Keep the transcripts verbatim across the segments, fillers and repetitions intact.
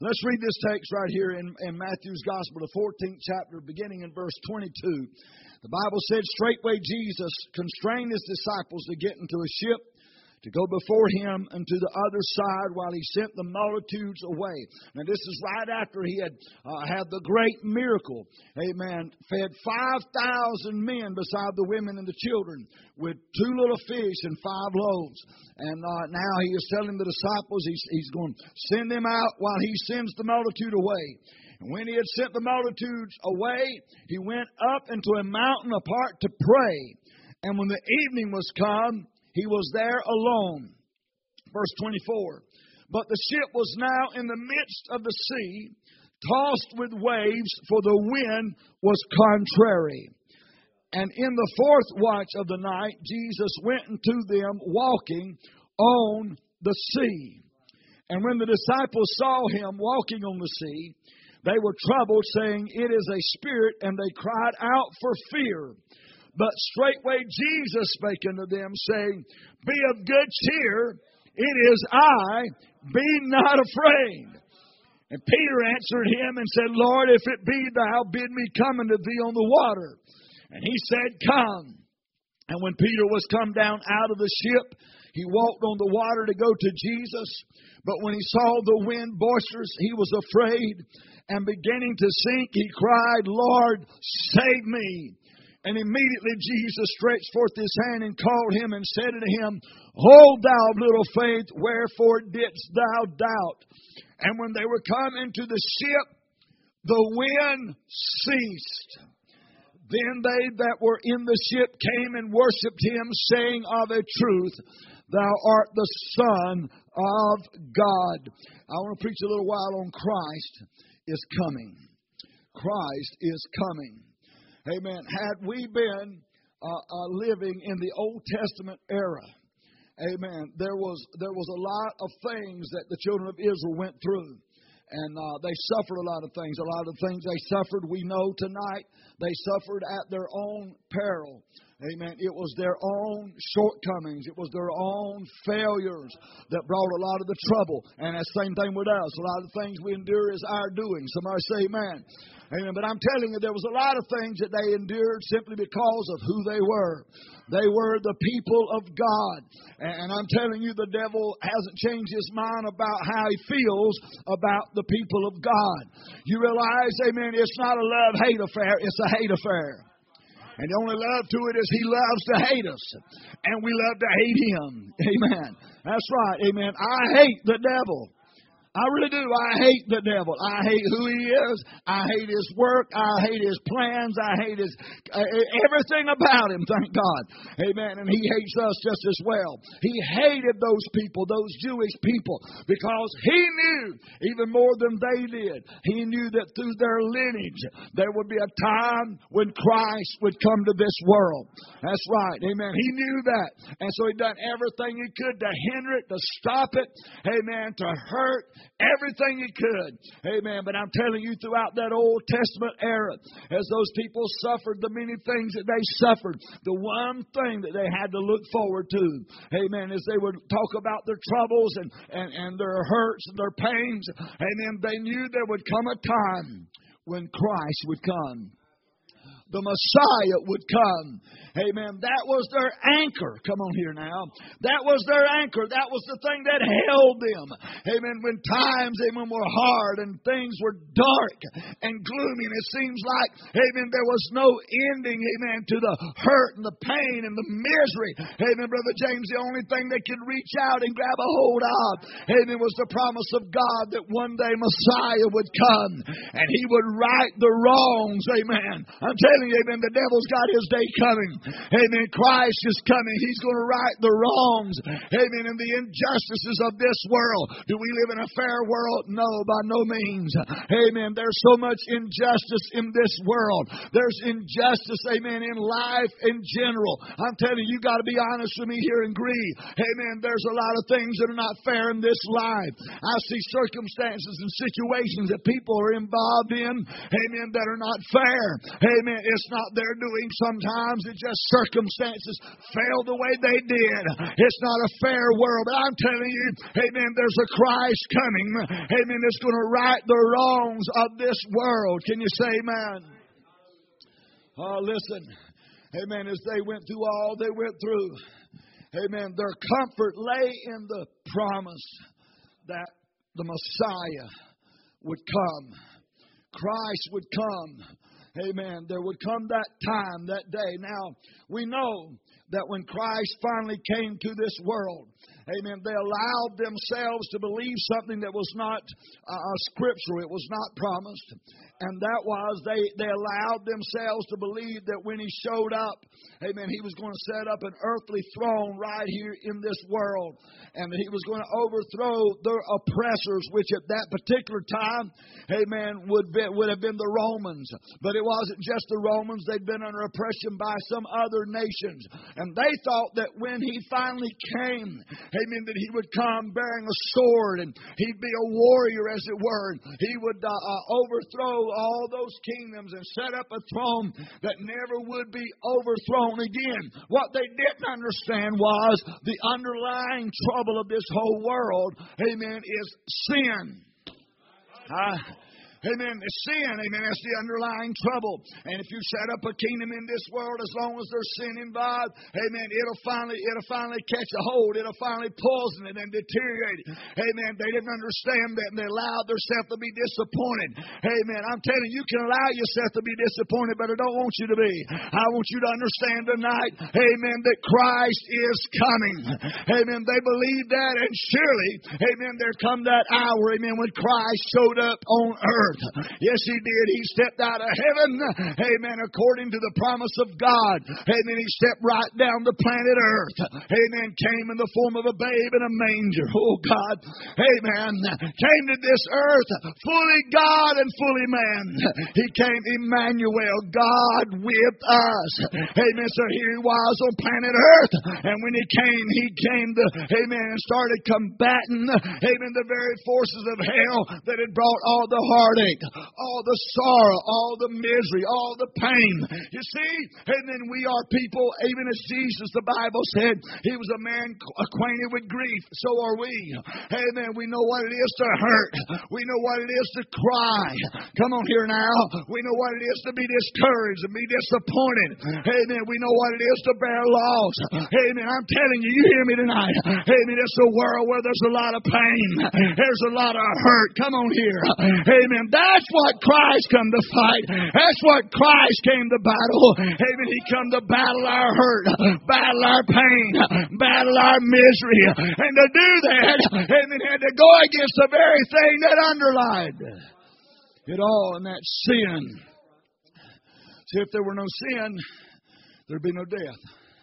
Let's read this text right here in, in Matthew's Gospel, the fourteenth chapter, beginning in verse twenty-two. The Bible said, straightway Jesus constrained his disciples to get into a ship to go before him unto the other side while he sent the multitudes away. Now this is right after he had uh, had the great miracle. Amen. Fed five thousand men beside the women and the children with two little fish and five loaves. And uh, now he is telling the disciples he's, he's going to send them out while he sends the multitude away. And when he had sent the multitudes away, he went up into a mountain apart to pray. And when the evening was come, he was there alone. Verse twenty-four. But the ship was now in the midst of the sea, tossed with waves, for the wind was contrary. And in the fourth watch of the night, Jesus went unto them walking on the sea. And when the disciples saw him walking on the sea, they were troubled, saying, It is a spirit, and they cried out for fear. But straightway Jesus spake unto them, saying, Be of good cheer, it is I, be not afraid. And Peter answered him and said, Lord, if it be thou, bid me come unto thee on the water. And he said, Come. And when Peter was come down out of the ship, he walked on the water to go to Jesus. But when he saw the wind boisterous, he was afraid. And beginning to sink, he cried, Lord, save me. And immediately Jesus stretched forth his hand and called him and said unto him, Hold thou of little faith, wherefore didst thou doubt? And when they were come into the ship, the wind ceased. Then they that were in the ship came and worshipped him, saying of a truth, Thou art the Son of God. I want to preach a little while on Christ is coming. Christ is coming. Amen. Had we been uh, uh, living in the Old Testament era, amen, there was there was a lot of things that the children of Israel went through. And uh, they suffered a lot of things. A lot of things they suffered, we know tonight, they suffered at their own peril. Amen. It was their own shortcomings. It was their own failures that brought a lot of the trouble. And that's the same thing with us. A lot of the things we endure is our doing. Somebody say amen. Amen. But I'm telling you, there was a lot of things that they endured simply because of who they were. They were the people of God. And I'm telling you, the devil hasn't changed his mind about how he feels about the people of God. You realize, amen, it's not a love-hate affair. It's a hate affair. And the only love to it is he loves to hate us. And we love to hate him. Amen. That's right. Amen. I hate the devil. I really do. I hate the devil. I hate who he is. I hate his work. I hate his plans. I hate his uh, everything about him, thank God. Amen. And he hates us just as well. He hated those people, those Jewish people, because he knew even more than they did. He knew that through their lineage there would be a time when Christ would come to this world. That's right. Amen. He knew that. And so he done everything he could to hinder it, to stop it. Amen. To hurt. Everything he could. Amen. But I'm telling you, throughout that Old Testament era, as those people suffered the many things that they suffered, the one thing that they had to look forward to, amen, is they would talk about their troubles and, and, and their hurts and their pains. Amen. They knew there would come a time when Christ would come. The Messiah would come. Amen. That was their anchor. Come on here now. That was their anchor. That was the thing that held them. Amen. When times, amen, were hard and things were dark and gloomy, and it seems like, amen, there was no ending, amen, to the hurt and the pain and the misery. Amen, Brother James, the only thing they could reach out and grab a hold of, amen, was the promise of God that one day Messiah would come and he would right the wrongs. Amen. I'm telling you, amen, the devil's got his day coming. Amen. Christ is coming. He's going to right the wrongs. Amen. And the injustices of this world. Do we live in a fair world? No, by no means. Amen. There's so much injustice in this world. There's injustice, amen, in life in general. I'm telling you, you got to be honest with me here and agree. Amen. There's a lot of things that are not fair in this life. I see circumstances and situations that people are involved in, amen, that are not fair. Amen. it's not their doing sometimes. It's just circumstances fell the way they did. It's not a fair world. But I'm telling you, amen, there's a Christ coming. Amen, that's going to right the wrongs of this world. Can you say amen? Oh, listen. Amen, as they went through all they went through, amen, their comfort lay in the promise that the Messiah would come. Christ would come. Amen. There would come that time, that day. Now, we know that when Christ finally came to this world, amen, they allowed themselves to believe something that was not uh, scriptural. It was not promised. And that was they, they allowed themselves to believe that when He showed up, amen, He was going to set up an earthly throne right here in this world. And that He was going to overthrow their oppressors, which at that particular time, amen, would be, would have been the Romans. But it wasn't just the Romans. They'd been under oppression by some other nations. And they thought that when He finally came, amen, that He would come bearing a sword and He'd be a warrior, as it were. He would uh, uh, overthrow all those kingdoms and set up a throne that never would be overthrown again. What they didn't understand was the underlying trouble of this whole world, amen, is sin. Uh, Amen. Sin, amen, that's the underlying trouble. And if you set up a kingdom in this world, as long as there's sin involved, amen, it'll finally it'll finally catch a hold. It'll finally poison it and deteriorate it. Amen. They didn't understand that, and they allowed themselves to be disappointed. Amen. I'm telling you, you can allow yourself to be disappointed, but I don't want you to be. I want you to understand tonight, amen, that Christ is coming. Amen. They believe that, and surely, amen, there come that hour, amen, when Christ showed up on earth. Yes, He did. He stepped out of heaven, amen, according to the promise of God. Amen. He stepped right down the planet Earth. Amen. Came in the form of a babe in a manger. Oh, God. Amen. Came to this earth fully God and fully man. He came Emmanuel, God with us. Amen. So here He was on planet Earth. And when He came, He came to, amen, and started combating, amen, the very forces of hell that had brought all the heart, all the sorrow, all the misery, all the pain. You see, and then we are people, even as Jesus, the Bible said, He was a man acquainted with grief. So are we. Amen. We know what it is to hurt. We know what it is to cry. Come on here now. We know what it is to be discouraged and be disappointed. Amen. We know what it is to bear loss. Amen. I'm telling you, you hear me tonight. Amen. It's a world where there's a lot of pain. There's a lot of hurt. Come on here. Amen. That's what Christ come to fight. That's what Christ came to battle. Amen. He come to battle our hurt, battle our pain, battle our misery. And to do that, amen, had to go against the very thing that underlied it all, and that's sin. See, if there were no sin, there'd be no death.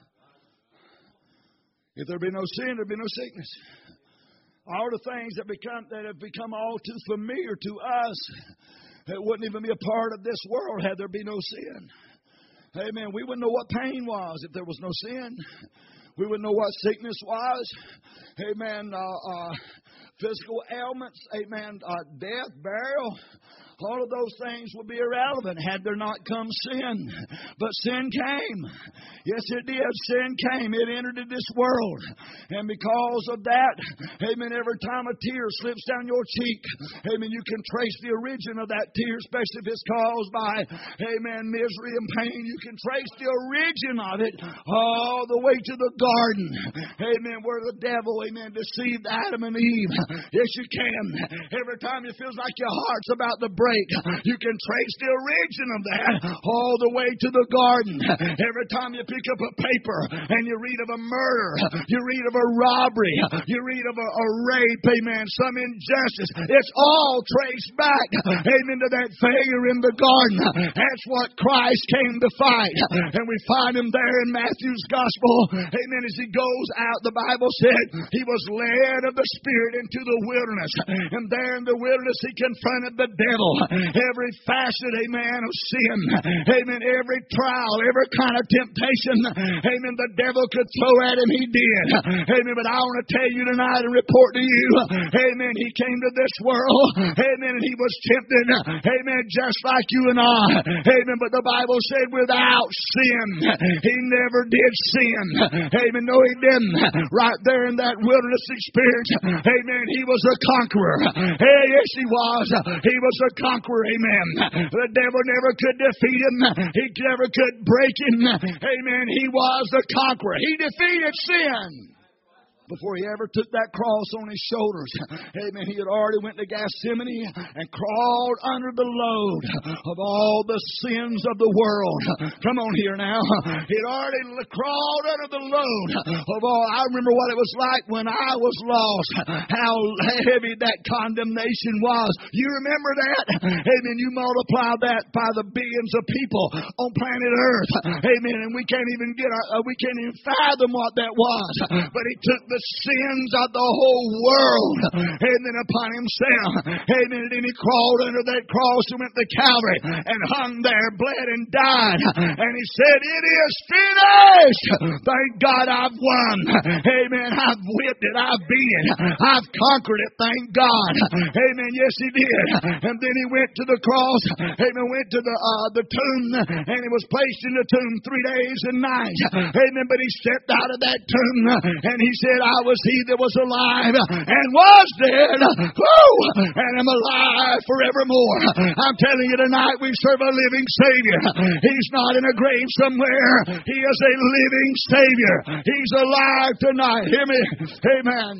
If there'd be no sin, there'd be no sickness. All the things that become that have become all too familiar to us, it wouldn't even be a part of this world had there been no sin. Amen. We wouldn't know what pain was if there was no sin. We wouldn't know what sickness was. Amen. Uh, uh, physical ailments. Amen. Uh, death, burial. All of those things would be irrelevant had there not come sin. But sin came. Yes, it did. Sin came. It entered into this world. And because of that, amen, every time a tear slips down your cheek, amen, you can trace the origin of that tear, especially if it's caused by, amen, misery and pain. You can trace the origin of it all the way to the garden. Amen, where the devil, amen, deceived Adam and Eve. Yes, you can. Every time it feels like your heart's about to break, you can trace the origin of that all the way to the garden. Every time you pick up a paper and you read of a murder, you read of a robbery, you read of a, a rape, amen, some injustice, it's all traced back, amen, to that failure in the garden. That's what Christ came to fight. And we find Him there in Matthew's Gospel, amen, as He goes out, the Bible said He was led of the Spirit into the wilderness. And there in the wilderness He confronted the devil. every facet, amen, of sin, amen, every trial, every kind of temptation, amen, the devil could throw at him, he did. Amen, but I want to tell you tonight and report to you, amen, he came to this world, amen, and he was tempted, amen, just like you and I, amen, but the Bible said without sin, he never did sin, amen, no he didn't. Right there in that wilderness experience, amen, he was a conqueror. Hey, yes he was. He was a conqueror, amen. The devil never could defeat him. He never could break him. Amen, he was a conqueror. He defeated sin. Before he ever took that cross on his shoulders, amen, he had already went to Gethsemane and crawled under the load of all the sins of the world. Come on here now. He had already crawled under the load of all. I remember what it was like when I was lost, how heavy that condemnation was. You remember that? Amen. You multiply that by the billions of people on planet Earth. Amen. And we can't even get our, we can't even fathom what that was. But he took the the sins of the whole world, amen, upon himself, amen, and then he crawled under that cross and went to Calvary and hung there, bled and died, and he said, it is finished. Thank God I've won, amen, I've whipped it, I've beat it, I've conquered it, thank God, amen, yes he did. And then he went to the cross, amen, went to the uh, the tomb, and he was placed in the tomb three days and nights, amen, but he stepped out of that tomb and he said, I was he that was alive and was dead, woo, and am alive forevermore. I'm telling you tonight, we serve a living Savior. He's not in a grave somewhere. He is a living Savior. He's alive tonight. Hear me? Amen.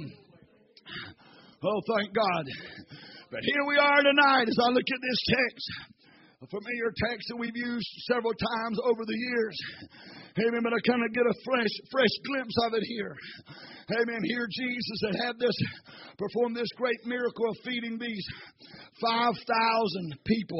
Oh, thank God. But here we are tonight as I look at this text. A familiar text that we've used several times over the years. Amen. But I kind of get a fresh, fresh glimpse of it here. Amen. Here Jesus had had this, performed this great miracle of feeding these five thousand people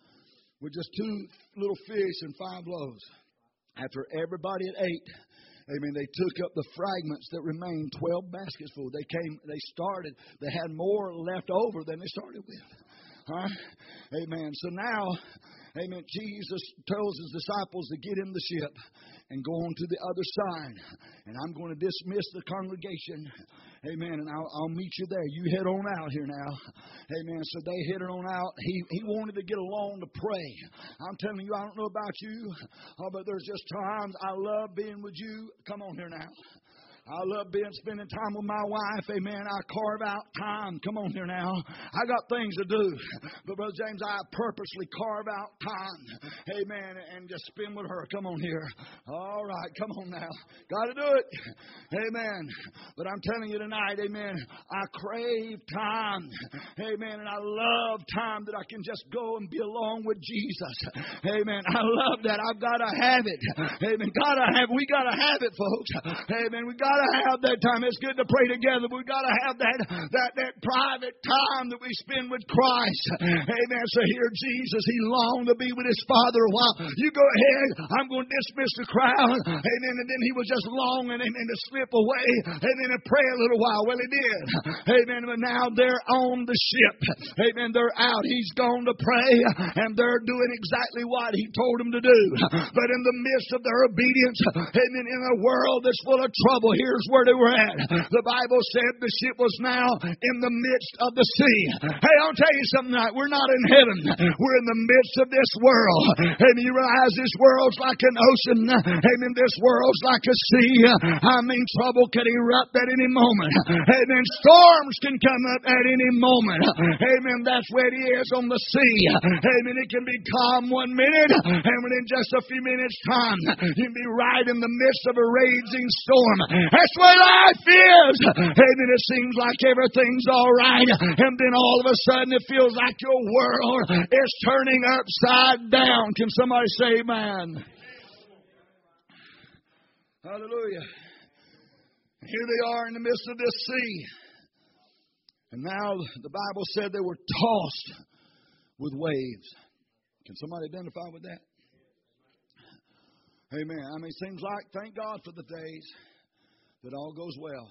with just two little fish and five loaves. After everybody had ate, amen, they took up the fragments that remained, twelve baskets full. They came, they started, they had more left over than they started with. Huh? Amen. So now, amen, Jesus tells his disciples to get in the ship and go on to the other side. And I'm going to dismiss the congregation. Amen. And I'll, I'll meet you there. You head on out here now. Amen. So they headed on out. He he wanted to get along to pray. I'm telling you, I don't know about you, oh, but there's just times I love being with you. Come on here now. I love being spending time with my wife. Amen. I carve out time. Come on here now. I got things to do. But Brother James, I purposely carve out time. Amen. And just spend with her. Come on here. All right. Come on now. Got to do it. Amen. But I'm telling you tonight, amen, I crave time. Amen. And I love time that I can just go and be along with Jesus. Amen. I love that. I've got to have it. Amen. Gotta have. We got to have it, folks. Amen. We got to have that time. It's good to pray together. We've got to have that, that, that private time that we spend with Christ. Amen. So here Jesus, he longed to be with his Father a while. You go ahead. I'm going to dismiss the crowd. Amen. And then he was just longing, amen, to slip away. Amen. And pray a little while. Well, he did. Amen. But now they're on the ship. Amen. They're out. He's gone to pray. And they're doing exactly what he told them to do. But in the midst of their obedience, amen, in a world that's full of trouble, here's where they were at. The Bible said the ship was now in the midst of the sea. Hey, I'll tell you something tonight. We're not in heaven. We're in the midst of this world. Amen. You realize this world's like an ocean. Amen. This world's like a sea. I mean, trouble can erupt at any moment. Amen. Storms can come up at any moment. Amen. That's where it is on the sea. Amen. It can be calm one minute, and within just a few minutes' time, you can be right in the midst of a raging storm. That's what life is. Amen. It seems like everything's all right, and then all of a sudden it feels like your world is turning upside down. Can somebody say amen? Hallelujah. Here they are in the midst of this sea. And now the Bible said they were tossed with waves. Can somebody identify with that? Amen. I mean, it seems like, thank God for the days that all goes well.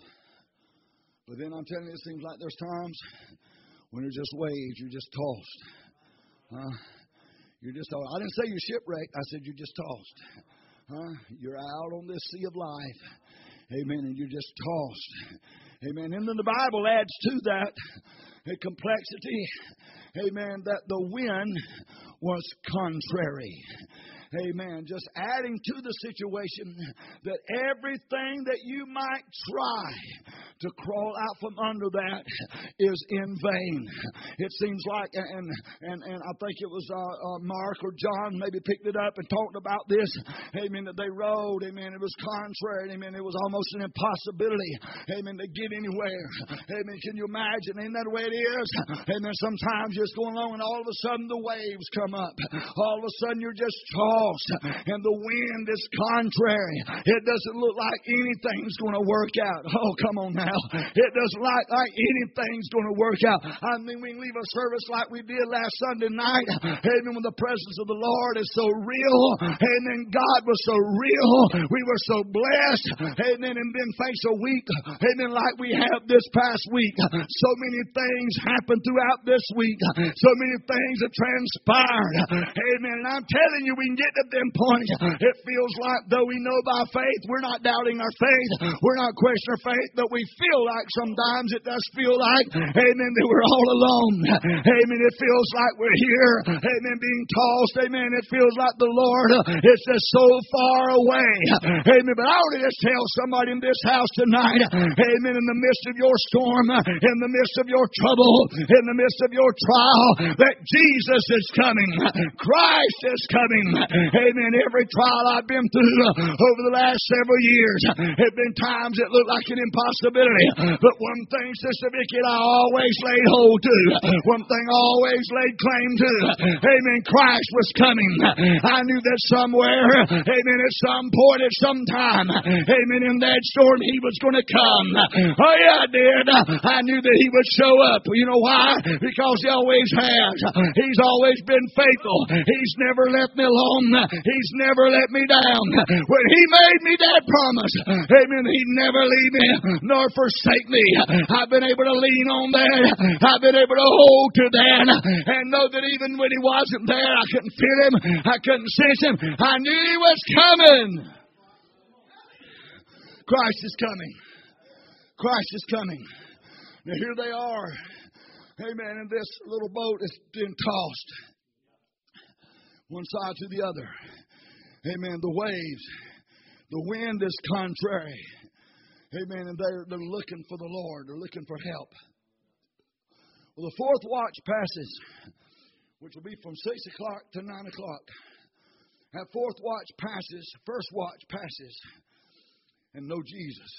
But then I'm telling you, it seems like there's times when there's just waves, you're just tossed. Huh? You're just, I didn't say you're shipwrecked. I said you're just tossed. Huh? You're out on this sea of life. Amen. And you're just tossed. Amen. And then the Bible adds to that a complexity. Amen. That the wind was contrary. Amen. Just adding to the situation that everything that you might try to crawl out from under that is in vain. It seems like, and and and I think it was uh, uh, Mark or John maybe picked it up and talked about this. Amen. That they rode. Amen. It was contrary. Amen. It was almost an impossibility. Amen. To get anywhere. Amen. Can you imagine? Isn't that the way it is? Amen. Sometimes you're just going along and all of a sudden the waves come up. All of a sudden you're just tossed. And the wind is contrary. It doesn't look like anything's going to work out. Oh, come on now. It doesn't look like anything's going to work out. I mean, we can leave a service like we did last Sunday night. Amen. When the presence of the Lord is so real. Amen. God was so real. We were so blessed. Amen. And then face a week. Amen. Like we have this past week. So many things happened throughout this week. So many things have transpired. Amen. And I'm telling you, we can get to them points. It feels like though we know by faith, we're not doubting our faith. We're not questioning our faith, but we feel like sometimes it does feel like, amen, that we're all alone. Amen. It feels like we're here. Amen. Being tossed. Amen. It feels like the Lord is just so far away. Amen. But I want to just tell somebody in this house tonight, amen, in the midst of your storm, in the midst of your trouble, in the midst of your trial, that Jesus is coming. Christ is coming. Amen. Every trial I've been through over the last several years have been times that look like an impossibility. But one thing, Sister Vicky, I always laid hold to. One thing I always laid claim to. Amen. Christ was coming. I knew that somewhere, amen, at some point, at some time, amen, in that storm, He was going to come. Oh, yeah, I did. I knew that He would show up. You know why? Because He always has. He's always been faithful. He's never left me alone. He's never let me down. When He made me that promise, amen, He'd never leave me nor forsake me. I've been able to lean on that. I've been able to hold to that and know that even when He wasn't there, I couldn't feel Him. I couldn't sense Him. I knew He was coming. Christ is coming. Christ is coming. Now here they are. Amen. And this little boat is being tossed one side to the other. Amen. The waves. The wind is contrary. Amen. And they're, they're looking for the Lord. They're looking for help. Well, the fourth watch passes, which will be from six o'clock to nine o'clock. That fourth watch passes. First watch passes. And no Jesus.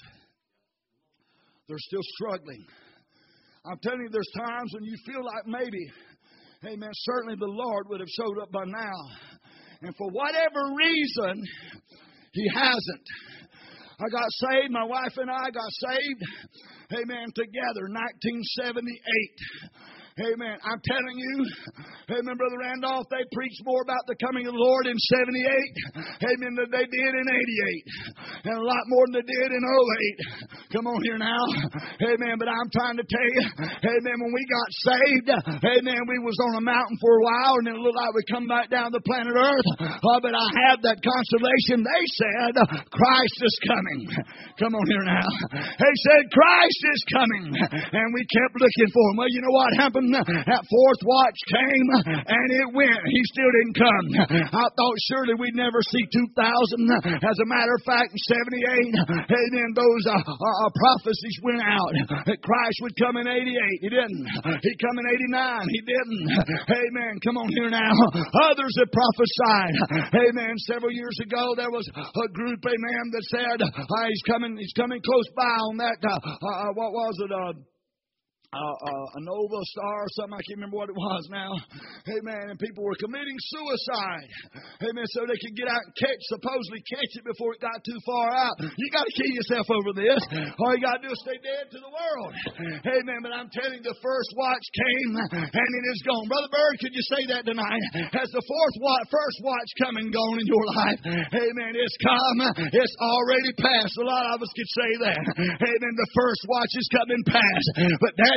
They're still struggling. I'm telling you, there's times when you feel like maybe, amen, certainly the Lord would have showed up by now. And for whatever reason, He hasn't. I got saved. My wife and I got saved, amen, together, nineteen seventy-eight. Amen. I'm telling you, amen, Brother Randolph, they preached more about the coming of the Lord in seventy-eight, amen, than they did in eighty-eight. And a lot more than they did in oh eight. Come on here now. Amen. But I'm trying to tell you, amen, when we got saved, amen, we was on a mountain for a while, and then it looked like we'd come back down to planet Earth. Uh, but I had that consolation. They said, Christ is coming. Come on here now. They said, Christ is coming. And we kept looking for Him. Well, you know what happened? That fourth watch came and it went. He still didn't come. I thought surely we'd never see two thousand. As a matter of fact, in seventy-eight, amen, those uh, uh, prophecies went out that Christ would come in eighty-eight. He didn't. He come in eighty-nine. He didn't. Amen. Come on here now. Others have prophesied. Amen. Several years ago, there was a group, amen, that said uh, he's coming. He's coming close by on that. Uh, uh, what was it? Uh, Uh, uh, a Nova Star or something. I can't remember what it was now. Amen. And people were committing suicide. Amen. So they could get out and catch, supposedly catch it before it got too far out. You got to kill yourself over this. All you got to do is stay dead to the world. Amen. But I'm telling you, the first watch came and it is gone. Brother Bird, could you say that tonight? Has the fourth watch, first watch come and gone in your life? Amen. It's come. It's already passed. A lot of us could say that. Amen. The first watch is coming past. But that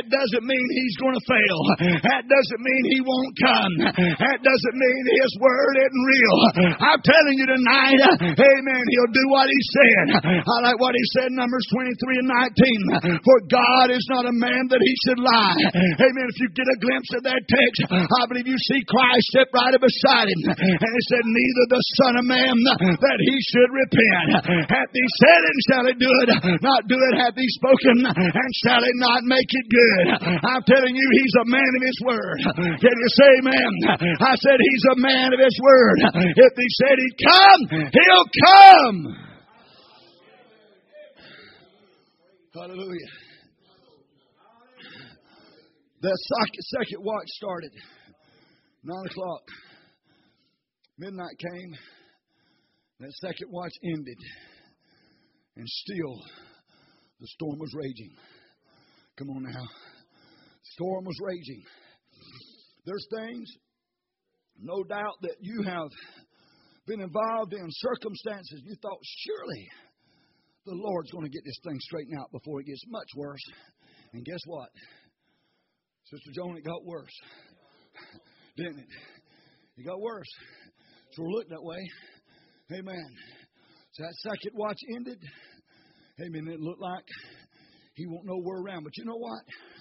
that doesn't mean He's going to fail. That doesn't mean He won't come. That doesn't mean His Word isn't real. I'm telling you tonight, amen, He'll do what He said. I like what He said in Numbers twenty-three and nineteen. For God is not a man that He should lie. Amen. If you get a glimpse of that text, I believe you see Christ step right up beside Him. And He said, neither the Son of Man that He should repent. Hath He said it, and shall He do it? Not do it, hath He spoken, and shall He not make it good? I'm telling you, He's a man of His word. Can you say amen? I said He's a man of His word. If He said He'd come, He'll come. Hallelujah. The second watch started. Nine o'clock. Midnight came. That second watch ended. And still, the storm was raging. Come on now. The storm was raging. There's things, no doubt, that you have been involved in circumstances. You thought, surely the Lord's going to get this thing straightened out before it gets much worse. And guess what? Sister Joan, it got worse. Didn't it? It got worse. So we're looking that way. Amen. So that second watch ended. Amen. It looked like he won't know where around. But you know what?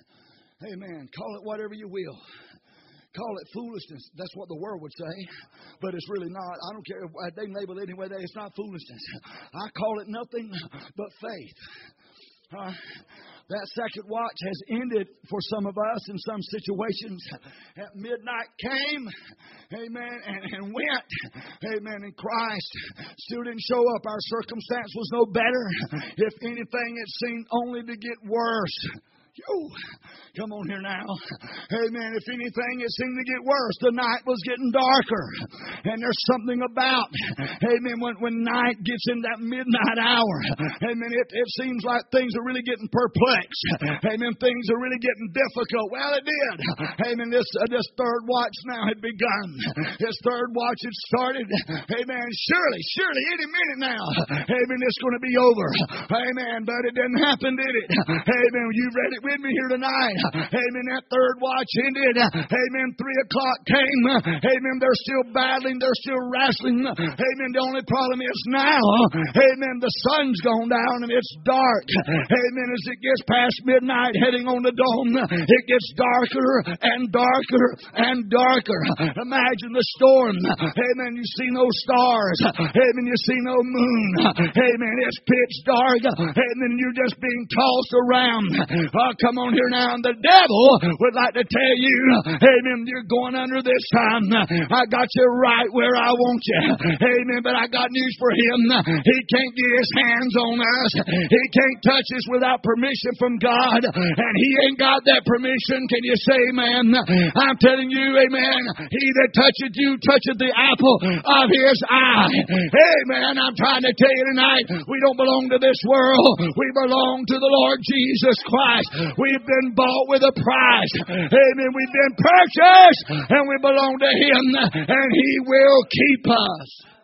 Amen. Call it whatever you will. Call it foolishness. That's what the world would say. But it's really not. I don't care. They label it anyway. It's not foolishness. I call it nothing but faith. Uh, that second watch has ended for some of us in some situations. At midnight came, amen, and, and went, amen, and Christ still didn't show up. Our circumstance was no better. If anything, it seemed only to get worse. Yo, come on here now. Amen. If anything, it seemed to get worse. The night was getting darker. And there's something about, amen, when, when night gets in that midnight hour, amen, it, it seems like things are really getting perplexed. Amen. Things are really getting difficult. Well, it did. Amen. This, uh, this third watch now had begun. This third watch had started. Amen. Surely, surely, any minute now, amen, it's going to be over. Amen. But it didn't happen, did it? Amen. You read it with me here tonight. Amen. That third watch ended. Amen. Three o'clock came. Amen. They're still battling. They're still wrestling. Amen. The only problem is now, amen, the sun's gone down and it's dark. Amen. As it gets past midnight heading on the dome, it gets darker and darker and darker. Imagine the storm. Amen. You see no stars. Amen. You see no moon. Amen. It's pitch dark. Amen. You're just being tossed around. Oh, come on here now. And the devil would like to tell you, amen, you're going under this time. I got you right where I want you. Amen. But I got news for him. He can't get his hands on us. He can't touch us without permission from God. And he ain't got that permission. Can you say amen? I'm telling you, amen. He that toucheth you toucheth the apple of his eye. Amen. I'm trying to tell you tonight, we don't belong to this world. We belong to the Lord Jesus Christ. We've been bought with a price. Amen. We've been purchased and we belong to Him, and He will keep us.